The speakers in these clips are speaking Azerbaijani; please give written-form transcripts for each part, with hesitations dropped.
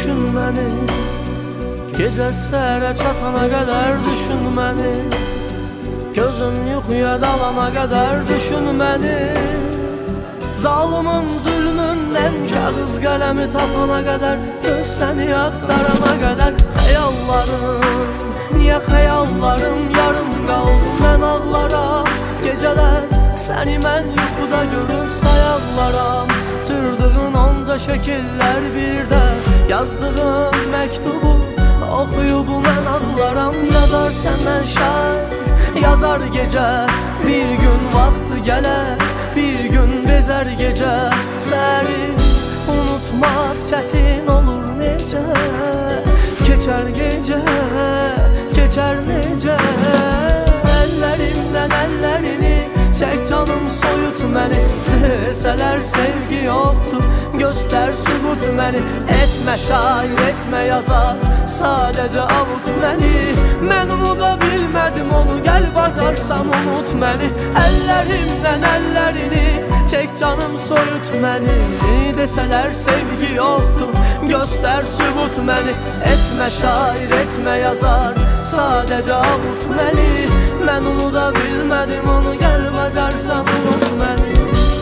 düşün məni, gecə səhərə çatana qədər düşün məni, gözüm yuxuya dalana qədər düşün məni. Zalımın zülmündən kağız qələmi tapana qədər, göz səni axtarana qədər. Xəyallarım, niyə xəyallarım yarım qaldı, mən ağlaram. Gecələr səni mən yuxuda görüb sayaqlaram. Çırdığın onca şəkillər birdə, yazdığım məktubu oxuyub mən ağlaram. Yazar səndən şair, yazar gecə, bir gün vaxtı gələr, bir gün bezər gecə. Səni unutmaq çətin olur necə, keçər gecə, keçər necə. Əllərimdən əllərini çək canım, soyut məni. Desələr sevgi yoxdur, göstər sübut məni. Etmə şair, etmə yazar, sadəcə avut məni. Mən unuda bilmədim onu, gəl bacarsan unut məni. Əllərimdən əllərini çək canım, soyut məni. Desələr sevgi yoxdur, göstər sübut məni. Etmə şair, etmə yazar, sadəcə avut məni. Mən unuda bilmədim onu, gəl bacarsan unut məni.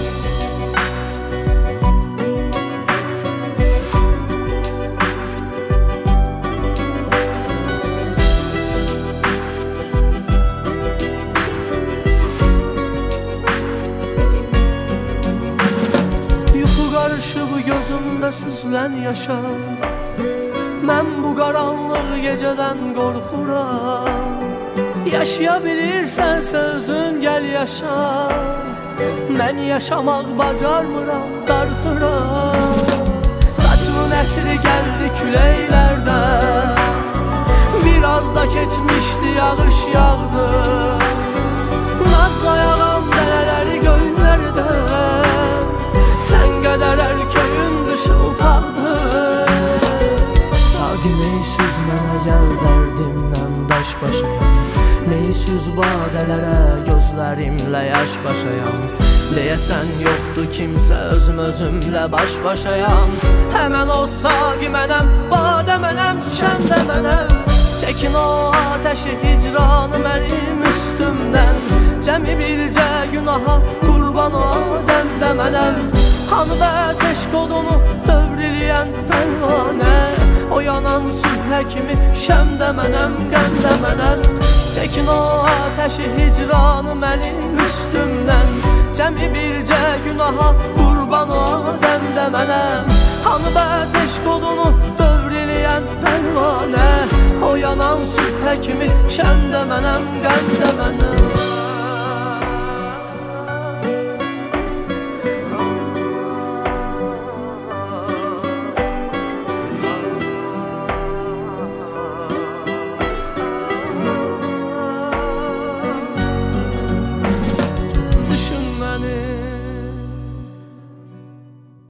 Yuxu qarışıb gözümdə süzülən yaşa, mən bu qaranlıq gecədən qorxuram. Yaşaya bilirsənsə özün gəl yaşa, mən yaşamaq bacarmıram, darxıram. Saçımın ətri gəldi küləklərdən, biraz da keçmişdi yağış yağdı. Nazlayağam dələləri göylərdən, sən qədərlər köyün dışıltaqdır. Saqi neysüz mənə gəl dərdimdən baş başayam, neysüz badələrə gözlərimlə yaş başayam. Deyəsən yoxdur kimsə, özümlə baş başayam. Həmən o saqi mənəm, badə mənəm, şəndə mənəm. Çəkin o ateşi hicranı mənim üstümdən, cəmi bircə günaha qurban o adəmdə mənəm. Hanı bəs eşq odunu dövriləyən pərvanə, o yanan sübhə kimi şəmdə mənəm, qəmdə mənəm. Çəkin o ateşi hicranı mənim üstümdən, cəmi bircə günaha qurban o adəmdə mənəm. Hanı bəs eşq odunu dövriləyən pərvanə, o yanan sübhə kimi şəmdə mənəm, qəmdə mənəm.